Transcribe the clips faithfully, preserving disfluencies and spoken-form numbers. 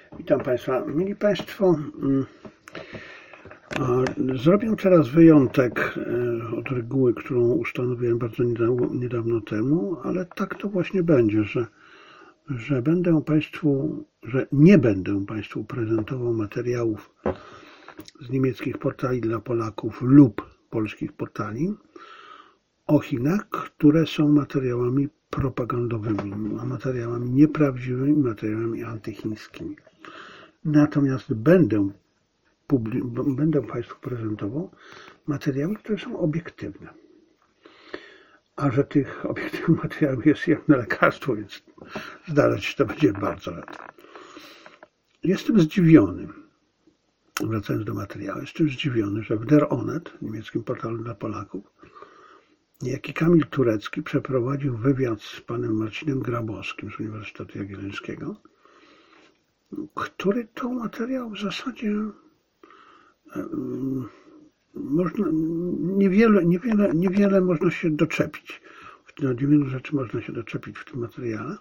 Witam Państwa. Mieli Państwo, zrobię teraz wyjątek od reguły, którą ustanowiłem bardzo niedawno temu, ale tak to właśnie będzie, że, że będę Państwu, że nie będę Państwu prezentował materiałów z niemieckich portali dla Polaków lub polskich portali o Chinach, które są materiałami propagandowymi, materiałami nieprawdziwymi, materiałami antychińskimi. Natomiast będę, będę Państwu prezentował materiały, które są obiektywne. A że tych obiektywnych materiałów jest jedno lekarstwo, więc zdarzać się to będzie bardzo łatwo. Jestem zdziwiony, wracając do materiału, jestem zdziwiony, że w Der Onet, niemieckim portalu dla Polaków, niejaki Kamil Turecki przeprowadził wywiad z panem Marcinem Grabowskim z Uniwersytetu Jagiellońskiego, który to materiał w zasadzie można, niewiele, niewiele, niewiele można się doczepić. Do niewielu rzeczy można się doczepić w tym materiale.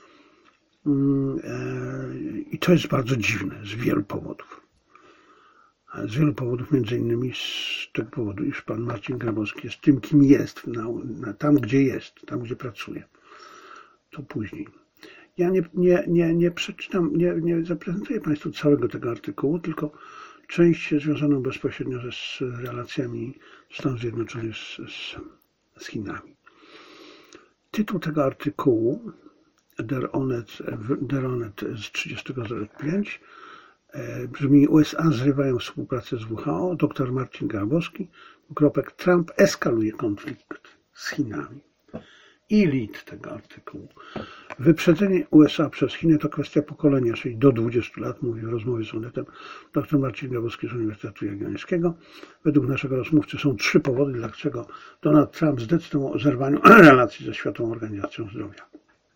I to jest bardzo dziwne z wielu powodów. Z wielu powodów, między innymi z tego powodu, iż pan Marcin Grabowski jest tym, kim jest, na, na, tam gdzie jest, tam gdzie pracuje. To później. Ja nie, nie, nie, nie przeczytam, nie, nie zaprezentuję Państwu całego tego artykułu, tylko część związaną bezpośrednio ze, z relacjami Stanów Zjednoczonych z, z, z Chinami. Tytuł tego artykułu Der Onet, Der Onet z trzydziestego piątego brzmi: U S A zrywają współpracę z W H O, dr Marcin Grabowski, kropek, Trump eskaluje konflikt z Chinami. I lead tego artykułu. Wyprzedzenie U S A przez Chiny to kwestia pokolenia, czyli do dwudziestu lat, mówi w rozmowie z Onetem dr Marcin Grabowski z Uniwersytetu Jagiellońskiego. Według naszego rozmówcy są trzy powody, dlaczego Donald Trump zdecydował o zerwaniu relacji ze Światową Organizacją Zdrowia.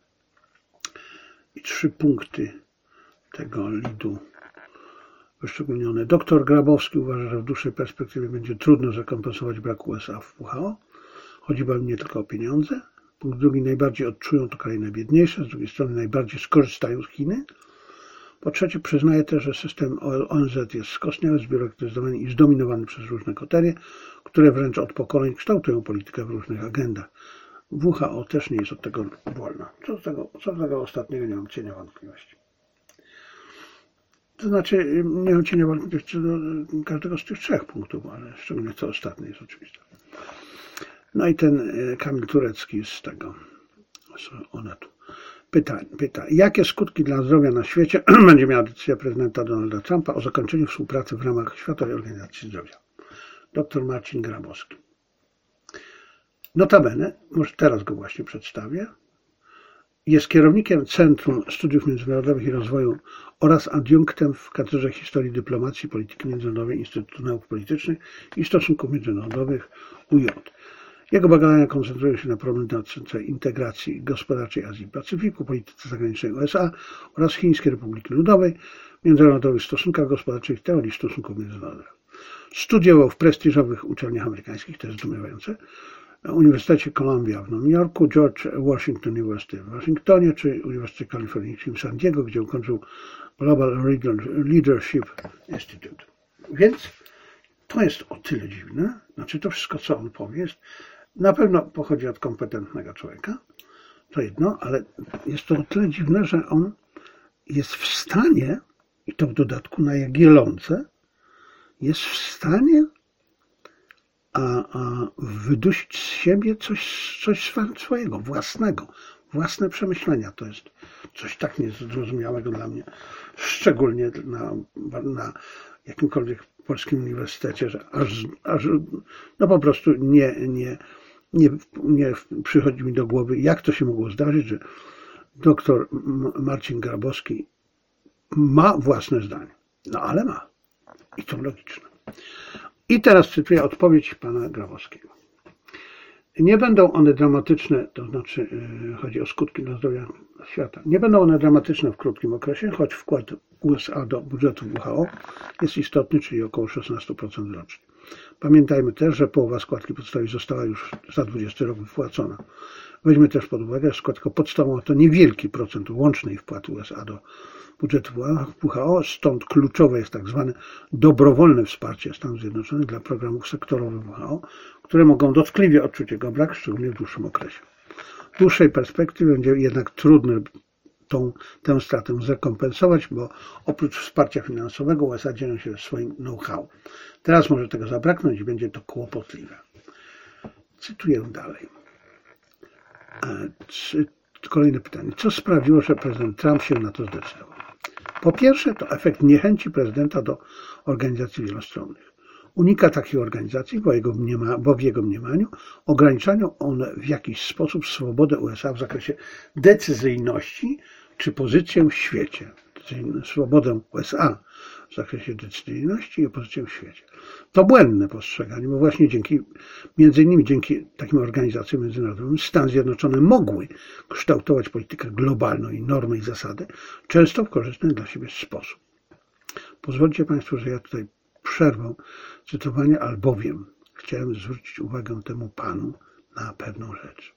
I trzy punkty tego leadu wyszczególnione. Doktor Grabowski uważa, że w dłuższej perspektywie będzie trudno zrekompensować brak U S A w W H O. Chodzi bowiem nie tylko o pieniądze. Punkt drugi, najbardziej odczują to kraje najbiedniejsze, z drugiej strony najbardziej skorzystają z Chiny. Po trzecie, przyznaje też, że system O N Z jest skostniały, zbiurokratyzowany i zdominowany przez różne koterie, które wręcz od pokoleń kształtują politykę w różnych agendach. W H O też nie jest od tego wolna. Co do tego, co do tego ostatniego nie mam cienia wątpliwości. To znaczy, nie mam cienia wątpliwości co do każdego z tych trzech punktów, ale szczególnie to ostatnie jest oczywiste. No i ten Kamil Turecki z tego, z Onetu, pyta, pyta, jakie skutki dla zdrowia na świecie będzie miała decyzja prezydenta Donalda Trumpa o zakończeniu współpracy w ramach Światowej Organizacji Zdrowia. Dr Marcin Grabowski. Notabene, może teraz go właśnie przedstawię, jest kierownikiem Centrum Studiów Międzynarodowych i Rozwoju oraz adiunktem w Katedrze Historii Dyplomacji i Polityki Międzynarodowej Instytutu Nauk Politycznych i Stosunków Międzynarodowych U J. Jego badania koncentrują się na problem dotyczącej integracji gospodarczej Azji i Pacyfiku, polityce zagranicznej U S A oraz Chińskiej Republiki Ludowej, międzynarodowych stosunkach gospodarczych i teorii stosunków międzynarodowych. Studiował w prestiżowych uczelniach amerykańskich, to jest zdumiewające, na Uniwersytecie Columbia w Nowym Jorku, George Washington University w Waszyngtonie, czy Uniwersytecie Kalifornijskim w San Diego, gdzie ukończył Global Leadership Institute. Więc to jest o tyle dziwne, znaczy to wszystko, co on powie, jest, na pewno pochodzi od kompetentnego człowieka, to jedno, ale jest to o tyle dziwne, że on jest w stanie, i to w dodatku na Jagiellonce, jest w stanie a, a wydusić z siebie coś, coś swojego, własnego, własne przemyślenia. To jest coś tak niezrozumiałego dla mnie, szczególnie na, na jakimkolwiek polskim uniwersytecie, że aż, aż no po prostu nie, nie, nie, nie przychodzi mi do głowy, jak to się mogło zdarzyć, że doktor Marcin Grabowski ma własne zdanie. No ale ma. I to logiczne. I teraz cytuję odpowiedź pana Grabowskiego. Nie będą one dramatyczne, to znaczy yy, chodzi o skutki dla zdrowia świata. Nie będą one dramatyczne w krótkim okresie, choć wkład U S A do budżetu W H O jest istotny, czyli około szesnaście procent rocznie. Pamiętajmy też, że połowa składki podstawowej została już za dwudziesty rok wypłacona. Weźmy też pod uwagę, że składka podstawowa to niewielki procent łącznej wpłaty U S A do budżetu W H O, stąd kluczowe jest tak zwane dobrowolne wsparcie Stanów Zjednoczonych dla programów sektorowych W H O, które mogą dotkliwie odczuć jego brak, szczególnie w dłuższym okresie. W dłuższej perspektywie będzie jednak trudne tą, tę stratę zrekompensować, bo oprócz wsparcia finansowego U S A dzielą się swoim know-how. Teraz może tego zabraknąć i będzie to kłopotliwe. Cytuję dalej. Kolejne pytanie. Co sprawiło, że prezydent Trump się na to zdecydował? Po pierwsze, to efekt niechęci prezydenta do organizacji wielostronnych. Unika takich organizacji, bo, jego mniema, bo w jego mniemaniu ograniczają one w jakiś sposób swobodę U S A w zakresie decyzyjności czy pozycję w świecie. Swobodę U S A w zakresie decyzyjności i pozycję w świecie. To błędne postrzeganie, bo właśnie dzięki, między innymi dzięki takim organizacjom międzynarodowym Stany Zjednoczone mogły kształtować politykę globalną i normy i zasady, często w korzystny dla siebie sposób. Pozwólcie Państwo, że ja tutaj przerwę cytowanie, albowiem chciałem zwrócić uwagę temu panu na pewną rzecz.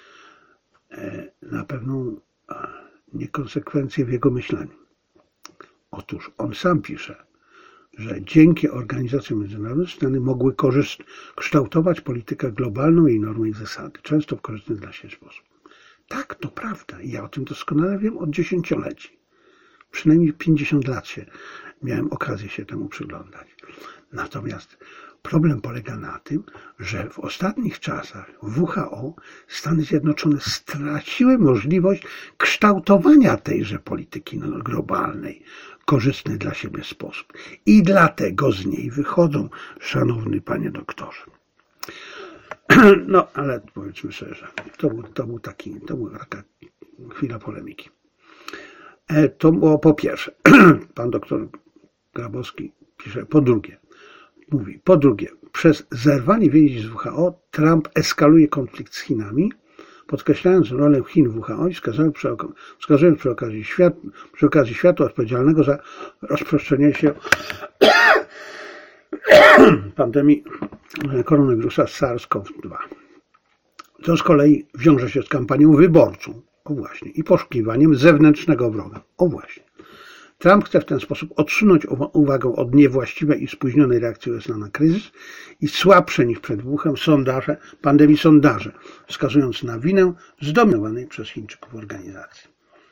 Na pewną niekonsekwencję w jego myśleniu. Otóż on sam pisze, że dzięki organizacjom międzynarodowym Stany mogły korzyst- kształtować politykę globalną i normy i zasady, często w korzystny dla siebie sposób. Tak, to prawda. I ja o tym doskonale wiem od dziesięcioleci. Przynajmniej pięćdziesiąt lat się miałem okazję się temu przyglądać. Natomiast problem polega na tym, że w ostatnich czasach w W H O Stany Zjednoczone straciły możliwość kształtowania tejże polityki globalnej w korzystny dla siebie sposób. I dlatego z niej wychodzą, szanowny panie doktorze. No, ale powiedzmy szczerze, to był, to był taki, to była taka chwila polemiki. To było po pierwsze. Pan doktor Grabowski pisze, po drugie, mówi, po drugie, przez zerwanie więzi z W H O Trump eskaluje konflikt z Chinami, podkreślając rolę Chin w W H O i wskazując przy, wskazując przy, okazji, świat, przy okazji świata odpowiedzialnego za rozprzestrzenianie się pandemii koronawirusa SARS-CoV dwa. To z kolei wiąże się z kampanią wyborczą, o właśnie, i poszukiwaniem zewnętrznego wroga, o właśnie. Trump chce w ten sposób odsunąć uwagę od niewłaściwej i spóźnionej reakcji U S A na kryzys i słabsze niż przed wybuchem sondaże, pandemii sondaże, wskazując na winę zdominowanej przez Chińczyków organizacji.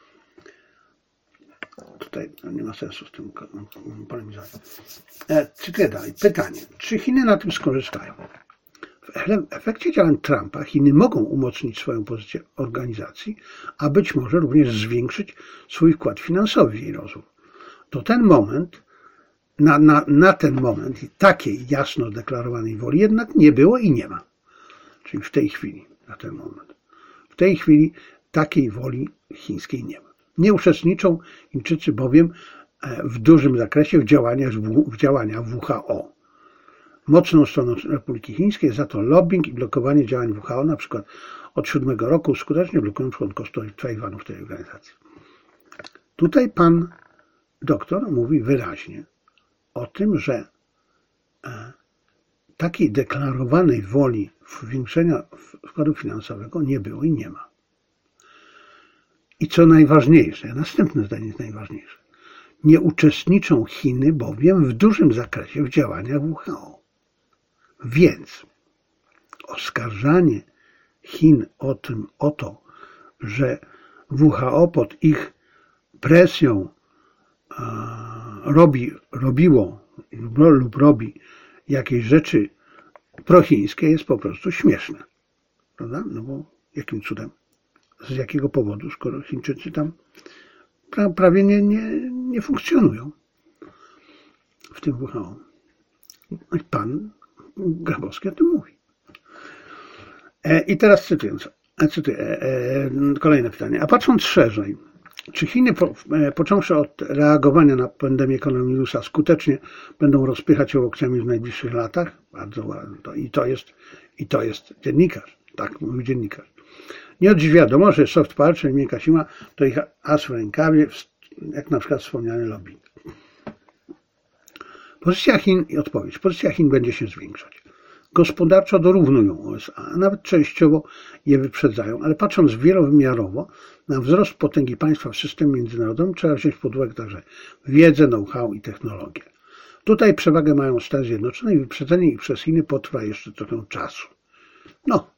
Tutaj nie ma sensu z tym polemizować. Cytuję dalej. Pytanie. Czy Chiny na tym skorzystają? W efekcie działań Trumpa Chiny mogą umocnić swoją pozycję organizacji, a być może również zwiększyć swój wkład finansowy w jej rozwój. To ten moment, na, na, na ten moment i takiej jasno zdeklarowanej woli jednak nie było i nie ma. Czyli w tej chwili, na ten moment. W tej chwili takiej woli chińskiej nie ma. Nie uczestniczą Chińczycy bowiem w dużym zakresie w działaniach w, działaniach w W H O. Mocną stroną Republiki Chińskiej jest za to lobbying i blokowanie działań W H O, na przykład od siódmego roku skutecznie blokują członkostwo Tajwanu w tej organizacji. Tutaj pan doktor mówi wyraźnie o tym, że takiej deklarowanej woli zwiększenia wkładu finansowego nie było i nie ma. I co najważniejsze, następne zdanie jest najważniejsze. Nie uczestniczą Chiny bowiem w dużym zakresie w działaniach W H O. Więc oskarżanie Chin o tym, o to, że W H O pod ich presją robi, robiło lub robi jakieś rzeczy prochińskie jest po prostu śmieszne. Prawda? No bo jakim cudem? Z jakiego powodu, skoro Chińczycy tam prawie nie, nie, nie funkcjonują w tym W H O. Pan Grabowski o tym mówi. I teraz cytując, cytuję, kolejne pytanie. A patrząc szerzej, czy Chiny, począwszy od reagowania na pandemię koronawirusa, skutecznie będą rozpychać ją aukcjami w najbliższych latach? Bardzo ładne. I to jest, i to jest dziennikarz. Tak mówi dziennikarz. Nie od dziś wiadomo, że soft power, czyli miękka siła, to ich as w rękawie, jak na przykład wspomniany lobbying. Pozycja Chin i odpowiedź. Pozycja Chin będzie się zwiększać. Gospodarczo dorównują U S A, a nawet częściowo je wyprzedzają, ale patrząc wielowymiarowo na wzrost potęgi państwa w systemie międzynarodowym trzeba wziąć pod uwagę także wiedzę, know-how i technologię. Tutaj przewagę mają Stany Zjednoczone i wyprzedzenie ich przez Chiny potrwa jeszcze trochę czasu. No,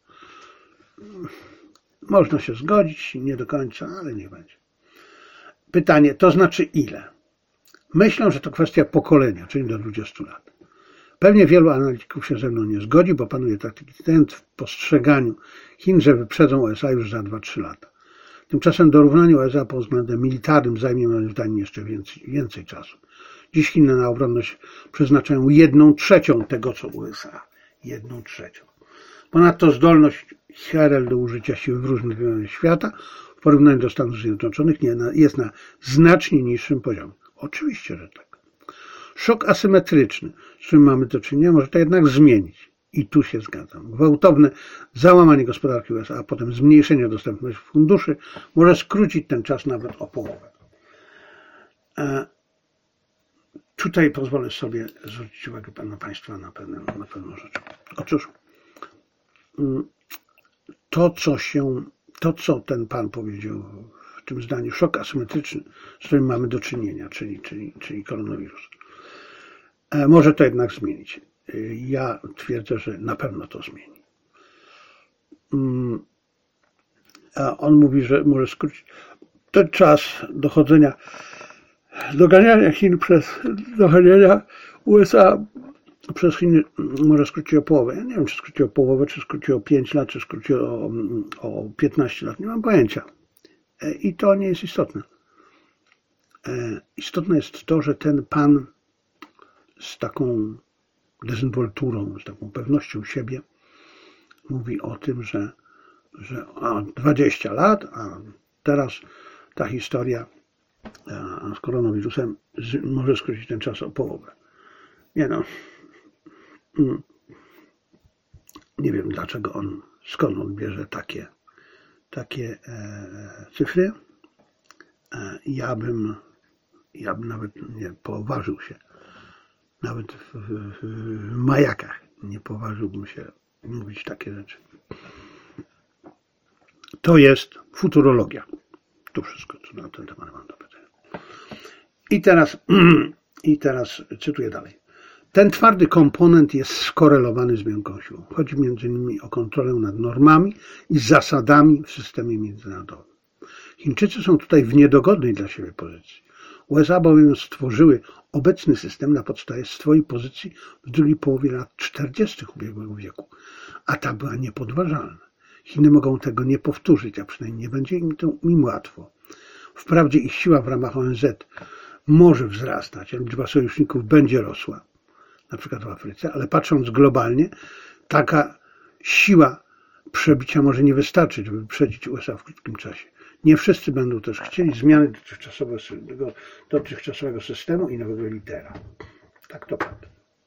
można się zgodzić, nie do końca, ale nie będzie. Pytanie, to znaczy ile? Myślę, że to kwestia pokolenia, czyli do dwudziestu lat. Pewnie wielu analityków się ze mną nie zgodzi, bo panuje taki trend w postrzeganiu Chin, że wyprzedzą U S A już za dwa trzy lata. Tymczasem dorównanie U S A pod względem militarnym zajmie moim zdaniem jeszcze więcej, więcej czasu. Dziś Chiny na obronność przeznaczają jedną trzecią tego, co U S A. Jedną trzecią. Ponadto zdolność H R L do użycia siły w różnych regionach świata w porównaniu do Stanów Zjednoczonych jest na znacznie niższym poziomie. Oczywiście, że tak. Szok asymetryczny, z którym mamy do czynienia, może to jednak zmienić. I tu się zgadzam. Gwałtowne załamanie gospodarki U S A, a potem zmniejszenie dostępności funduszy może skrócić ten czas nawet o połowę. Tutaj pozwolę sobie zwrócić uwagę Pana Państwa na pewną, na pewną rzecz. Otóż to, co się, to, co ten Pan powiedział w tym zdaniu, szok asymetryczny, z którym mamy do czynienia, czyli, czyli, czyli koronawirus, może to jednak zmienić. Ja twierdzę, że na pewno to zmieni. A on mówi, że może skrócić ten czas dochodzenia, doganiania Chin przez dochodzenia U S A przez Chiny może skrócić o połowę. Ja nie wiem, czy skróci o połowę, czy skróci o pięć lat, czy skróci o, o piętnaście lat. Nie mam pojęcia. I to nie jest istotne. Istotne jest to, że ten pan z taką dezynwolturą, z taką pewnością siebie mówi o tym, że, że a, dwadzieścia lat, a teraz ta historia z koronawirusem może skrócić ten czas o połowę. Nie no. Nie wiem, dlaczego on, skąd on bierze takie, takie e, cyfry. E, ja bym, ja bym nawet nie poważył się, nawet w, w, w majakach nie poważyłbym się mówić takie rzeczy. To jest futurologia. To wszystko, co na ten temat mam do powiedzenia. I teraz, i teraz cytuję dalej. Ten twardy komponent jest skorelowany z miękką siłą. Chodzi między innymi o kontrolę nad normami i zasadami w systemie międzynarodowym. Chińczycy są tutaj w niedogodnej dla siebie pozycji. U S A bowiem stworzyły obecny system na podstawie swojej pozycji w drugiej połowie lat czterdziestych ubiegłego wieku, a ta była niepodważalna. Chiny mogą tego nie powtórzyć, a przynajmniej nie będzie im to im łatwo. Wprawdzie ich siła w ramach O N Z może wzrastać, a liczba sojuszników będzie rosła, na przykład w Afryce, ale patrząc globalnie, taka siła przebicia może nie wystarczyć, żeby wyprzedzić U S A w krótkim czasie. Nie wszyscy będą też chcieli zmiany dotychczasowego, dotychczasowego systemu i nowego lidera. Tak to prawda.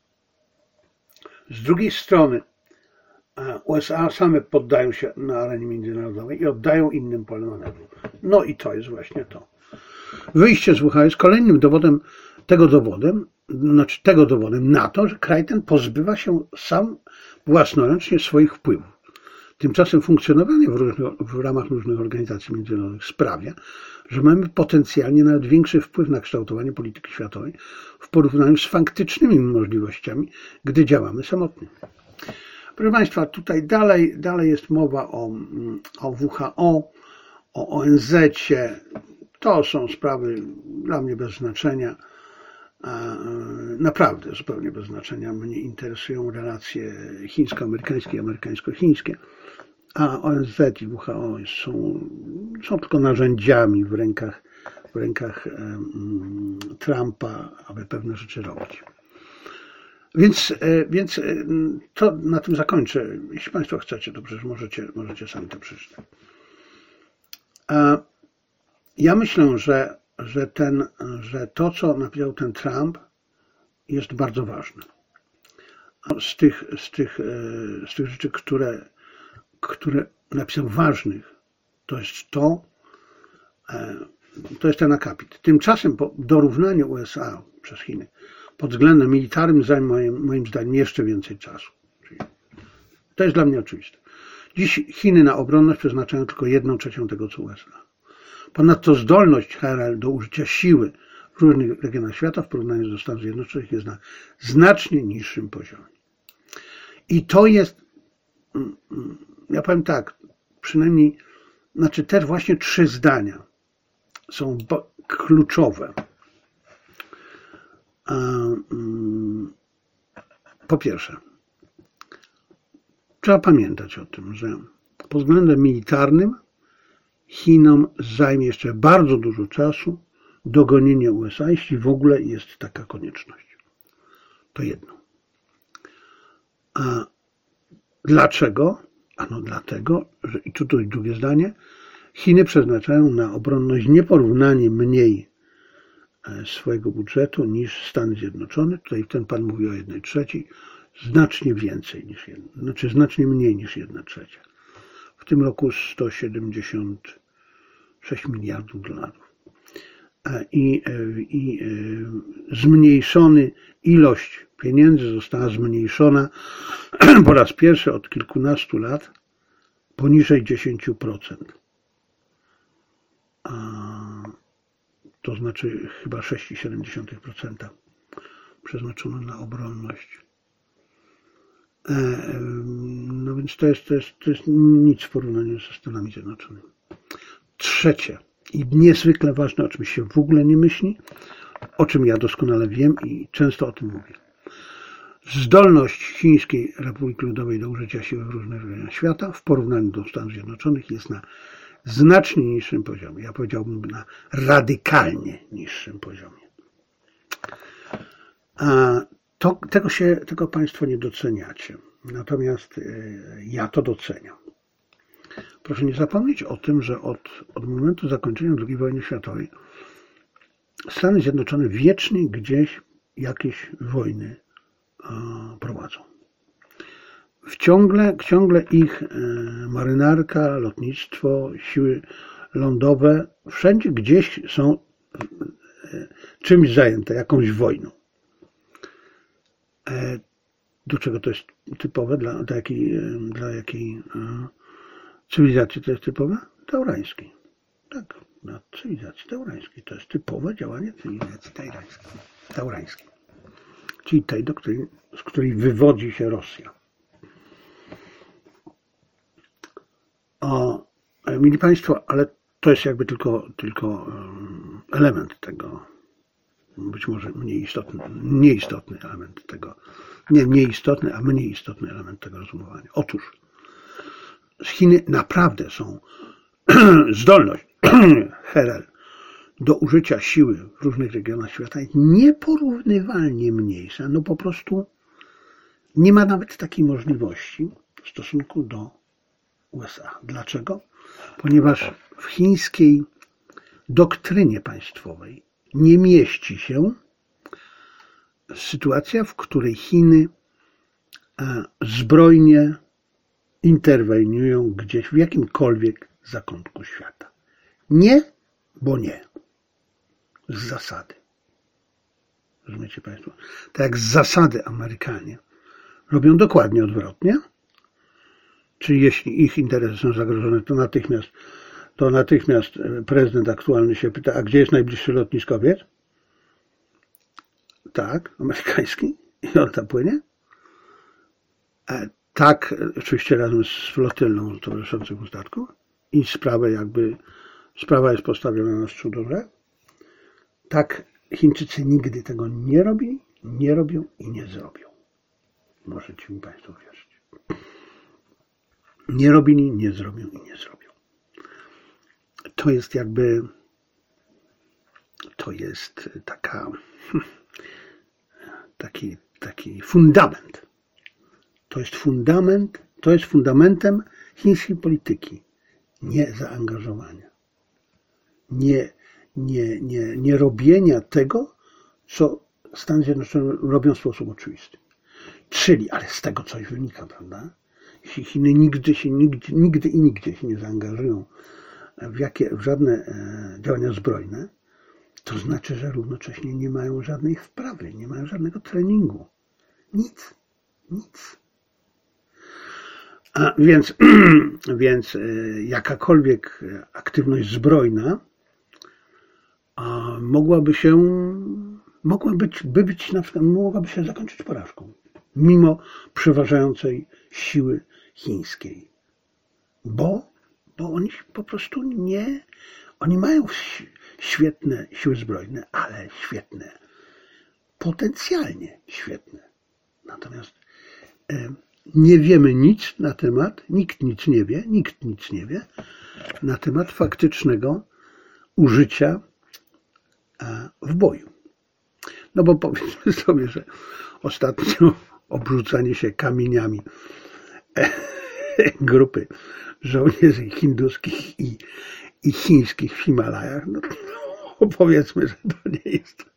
Z drugiej strony U S A same poddają się na arenie międzynarodowej i oddają innym pole manewru. No i to jest właśnie to. Wyjście z W H jest kolejnym dowodem, tego dowodem, znaczy tego dowodem na to, że kraj ten pozbywa się sam własnoręcznie swoich wpływów. Tymczasem funkcjonowanie w, różnych, w ramach różnych organizacji międzynarodowych sprawia, że mamy potencjalnie nawet większy wpływ na kształtowanie polityki światowej w porównaniu z faktycznymi możliwościami, gdy działamy samotnie. Proszę Państwa, tutaj dalej, dalej jest mowa o, o W H O, o O N Z-cie. To są sprawy dla mnie bez znaczenia. Naprawdę zupełnie bez znaczenia. Mnie interesują relacje chińsko-amerykańskie i amerykańsko-chińskie. A O N Z i W H O są, są tylko narzędziami w rękach, w rękach um, Trumpa, aby pewne rzeczy robić. Więc, więc to na tym zakończę. Jeśli Państwo chcecie, to przecież możecie, możecie sami to przeczytać. Ja myślę, że, że, ten, że to, co napisał ten Trump, jest bardzo ważne. Z tych, z tych, z tych rzeczy, które, które napisał ważnych, to jest to, to jest ten akapit. Tymczasem po dorównaniu U S A przez Chiny pod względem militarnym zajmie moim, moim zdaniem jeszcze więcej czasu. Czyli to jest dla mnie oczywiste. Dziś Chiny na obronność przeznaczają tylko jedną trzecią tego, co U S A. Ponadto zdolność H R L do użycia siły w różnych regionach świata w porównaniu do Stanów Zjednoczonych jest na znacznie niższym poziomie. I to jest, ja powiem tak, przynajmniej, znaczy te właśnie trzy zdania są kluczowe. Po pierwsze, trzeba pamiętać o tym, że pod względem militarnym Chinom zajmie jeszcze bardzo dużo czasu dogonienie U S A, jeśli w ogóle jest taka konieczność. To jedno. A dlaczego? Ano dlatego, że i tutaj drugie zdanie, Chiny przeznaczają na obronność nieporównanie mniej swojego budżetu niż Stany Zjednoczone. Tutaj ten pan mówi o jednej trzeciej, znacznie więcej niż jedna, znaczy znacznie mniej niż jedna trzecia. W tym roku sto siedemdziesiąt sześć miliardów dolarów. I, i zmniejszony ilość pieniędzy została zmniejszona po raz pierwszy od kilkunastu lat poniżej dziesięć procent. To znaczy chyba sześć przecinek siedem procent przeznaczono na obronność. No więc to jest, to jest, to jest nic w porównaniu ze Stanami Zjednoczonymi. Trzecie i niezwykle ważne, o czym się w ogóle nie myśli, o czym ja doskonale wiem i często o tym mówię. Zdolność Chińskiej Republiki Ludowej do użycia siły w różnych regionach świata w porównaniu do Stanów Zjednoczonych jest na znacznie niższym poziomie. Ja powiedziałbym na radykalnie niższym poziomie. A to, tego, się, tego Państwo nie doceniacie. Natomiast ja to doceniam. Proszę nie zapomnieć o tym, że od, od momentu zakończenia drugiej wojny światowej Stany Zjednoczone wiecznie gdzieś jakieś wojny prowadzą. W ciągle, ciągle ich marynarka, lotnictwo, siły lądowe, wszędzie gdzieś są czymś zajęte, jakąś wojną. Do czego to jest typowe? Dla, dla jakiej, dla jakiej cywilizacji to jest typowe? Taurańskiej. Tak, dla cywilizacji taurańskiej. To jest typowe działanie cywilizacji taurańskiej. Czyli tej, do której, z której wywodzi się Rosja. O, mili Państwo, ale to jest jakby tylko, tylko element tego, być może mniej istotny, mniej istotny element tego, nie mniej istotny, a mniej istotny element tego rozumowania. Otóż Chiny naprawdę są zdolność H R L do użycia siły w różnych regionach świata jest nieporównywalnie mniejsza. No po prostu nie ma nawet takiej możliwości w stosunku do U S A. Dlaczego? Ponieważ w chińskiej doktrynie państwowej nie mieści się sytuacja, w której Chiny zbrojnie interweniują gdzieś w jakimkolwiek zakątku świata. Nie, bo nie. Z zasady. Rozumiecie Państwo? Tak jak z zasady Amerykanie robią dokładnie odwrotnie. Czyli jeśli ich interesy są zagrożone, to natychmiast, to natychmiast prezydent aktualny się pyta, a gdzie jest najbliższy lotniskowiec? Tak, amerykański. I on tam płynie. Tak, oczywiście razem z flotylną towarzyszących statków. I sprawę jakby, sprawa jest postawiona na szczudorze. Tak, Chińczycy nigdy tego nie robili, nie robią i nie zrobią. Możecie mi Państwo wierzyć. Nie robili, nie zrobią i nie zrobią. To jest jakby, to jest taka, taki, taki fundament. To jest fundament, to jest fundamentem chińskiej polityki. Nie zaangażowania. Nie, nie, nie, nie robienia tego, co Stany Zjednoczone robią w sposób oczywisty. Czyli, ale z tego coś wynika, prawda? Jeśli Chiny nigdy się, nigdy, nigdy i nigdzie się nie zaangażują w, jakie, w żadne działania zbrojne, to znaczy, że równocześnie nie mają żadnej wprawy, nie mają żadnego treningu. Nic. Nic. A więc, więc jakakolwiek aktywność zbrojna a mogłaby się, mogła być, by być na przykład, mogłaby się zakończyć porażką, mimo przeważającej siły chińskiej. Bo, bo oni po prostu nie, oni mają świetne siły zbrojne, ale świetne, potencjalnie świetne. Natomiast e, nie wiemy nic na temat, nikt nic nie wie, nikt nic nie wie na temat faktycznego użycia e, w boju. No bo powiedzmy sobie, że ostatnio obrzucanie się kamieniami e, grupy żołnierzy hinduskich i, i chińskich w Himalajach, no, no powiedzmy, że to nie jest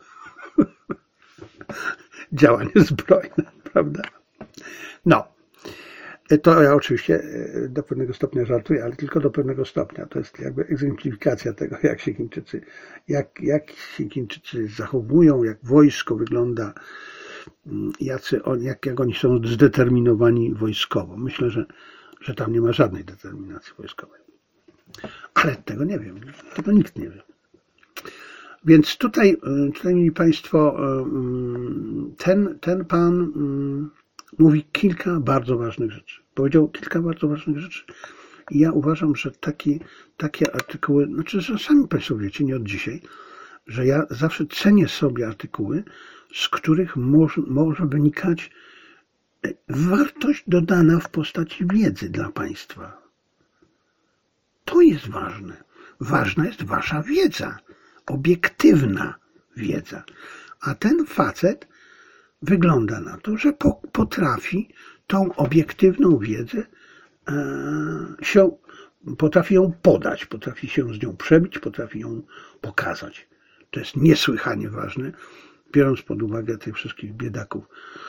działanie zbrojne, prawda? No, to ja oczywiście do pewnego stopnia żartuję, ale tylko do pewnego stopnia. To jest jakby egzemplifikacja tego, jak się Chińczycy, jak, jak się Chińczycy zachowują, jak wojsko wygląda, jacy on, jak, jak oni są zdeterminowani wojskowo. Myślę, że, że tam nie ma żadnej determinacji wojskowej. Ale tego nie wiem, tego nikt nie wie. Więc tutaj, tutaj mieli Państwo, ten, ten pan mówi kilka bardzo ważnych rzeczy. Powiedział kilka bardzo ważnych rzeczy. I ja uważam, że takie, takie artykuły, znaczy, że sami Państwo wiecie, nie od dzisiaj, że ja zawsze cenię sobie artykuły, z których może, może wynikać wartość dodana w postaci wiedzy dla Państwa. To jest ważne. Ważna jest Wasza wiedza. Obiektywna wiedza. A ten facet wygląda na to, że potrafi tą obiektywną wiedzę się, potrafi ją podać, potrafi się z nią przebić, potrafi ją pokazać. To jest niesłychanie ważne, biorąc pod uwagę tych wszystkich biedaków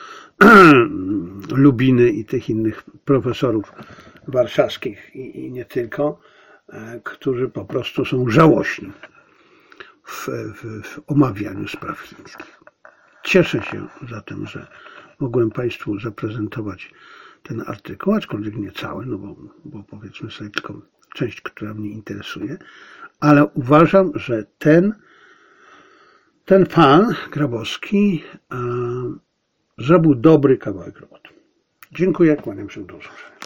Lubiny i tych innych profesorów warszawskich i, i nie tylko, którzy po prostu są żałośni w, w, w omawianiu spraw chińskich. Cieszę się zatem, że mogłem Państwu zaprezentować ten artykuł, aczkolwiek nie cały, no bo, bo powiedzmy sobie tylko część, która mnie interesuje, ale uważam, że ten, ten pan Grabowski e, zrobił dobry kawałek roboty. Dziękuję, kłaniam się do usłyszenia.